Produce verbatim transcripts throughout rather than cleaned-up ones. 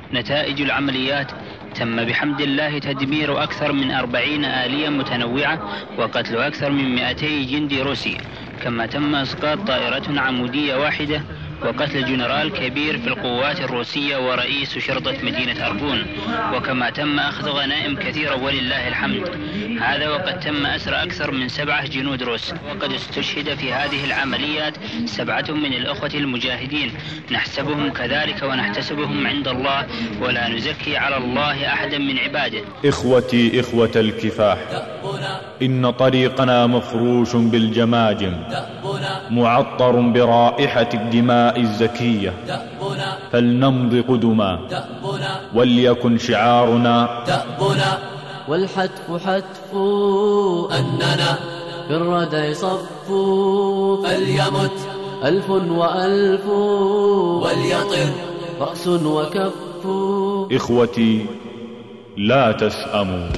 نتائج العمليات: تم بحمد الله تدمير أكثر من أربعين آلية متنوعة وقتل أكثر من مئتي جندي روسي، كما تم إسقاط طائرة عمودية واحدة وقتل جنرال كبير في القوات الروسية ورئيس شرطة مدينة أربون، وكما تم أخذ غنائم كثيرة ولله الحمد. هذا وقد تم أسر أكثر من سبعة جنود روس، وقد استشهد في هذه العمليات سبعة من الأخوة المجاهدين، نحسبهم كذلك ونحتسبهم عند الله، ولا نزكي على الله أحدا من عباده. إخوتي إخوة الكفاح، إن طريقنا مفروش بالجماجم، معطر برائحة الدماء الزكية، فلنمض قدما وليكن شعارنا دأبنا. والحتف حتف أننا في الردع صف، فليمت ألف وألف وليطر رأس وكف. إخوتي لا تسأموا.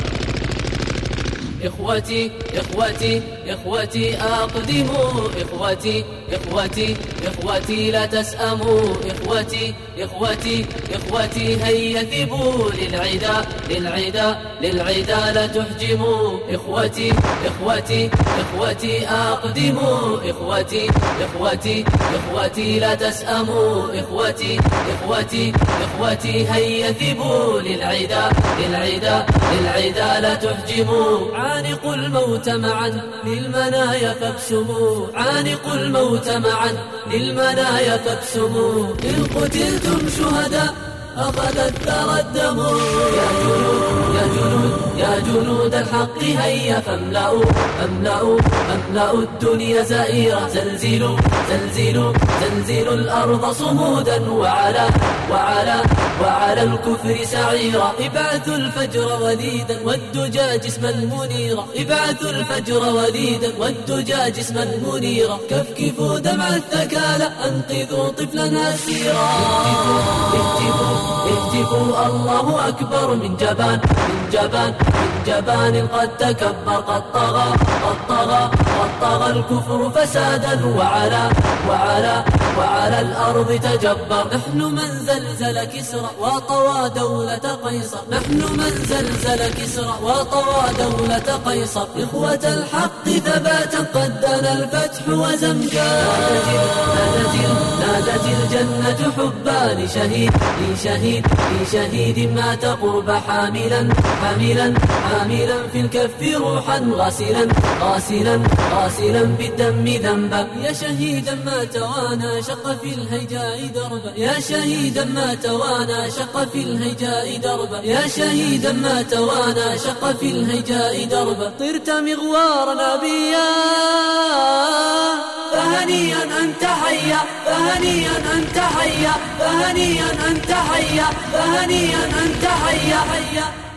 إخوتي إخوتي إخوتي أقدموا، إخوتي إخوتي إخوتي لا تسأموا، إخوتي إخوتي إخوتي هيا ثبوا للعدا للعدا للعدا لا تحجموا. إخوتي إخوتي إخوتي أقدموا، إخوتي إخوتي إخوتي لا تسأموا، إخوتي إخوتي إخوتي هيا ثبوا للعدا للعدا للعدا لا تحجموا. عانقوا الموت معا للمنايا فابسموا، عانقوا الموت معا للمنايا فابسموا. إن قتلتم شهداء أخذ الثرى الدم. يا جنود يا جنود يا جنود الحق هيا فاملأوا فاملأوا فاملأوا الدنيا زائرة. زلزلوا زلزلوا زلزلوا الأرض صمودا وعلى وعلى وعلى الكفر سعيرا. ابعثوا الفجر وليدا والدجى جسما منيرا، ابعثوا الفجر وليدا والدجى جسما منيرا. كفكفوا دمع الثكالى أنقذوا طفلا أسيرا. اهتفوا اهتفوا الله أكبر من جبان من جبان من جبان قد تكبر، قد طغى قد طغى قد طغى الكفر فسادا وعلى وعلى وعلى الأرض تجبر. نحن من زلزل كسرى وطوى دولة قيصر، نحن من زلزل كسرى وطوى دولة قيصر. إخوة الحق ثباتا قد دنا الفتح وزمجا. نادت نادت الجنة حبا لشهيد لشهيد لشهيد مات قرب حاملا حاملا حاملا في الكف روحا غاسلا غاسلا غاسلا بالدم ذنبا. يا شهيدا ما توانى شق في الهيجاء دربا، يا شهيدا ما توانى شق في الهيجاء دربا، يا شهيدا ما توانى شق في الهيجاء دربا. طرت مغوارا بيا فهنيا أنت حيا، فهنيا أنت حيا، فهنيا أنت حيا، فهنيا أنت حيا حيا.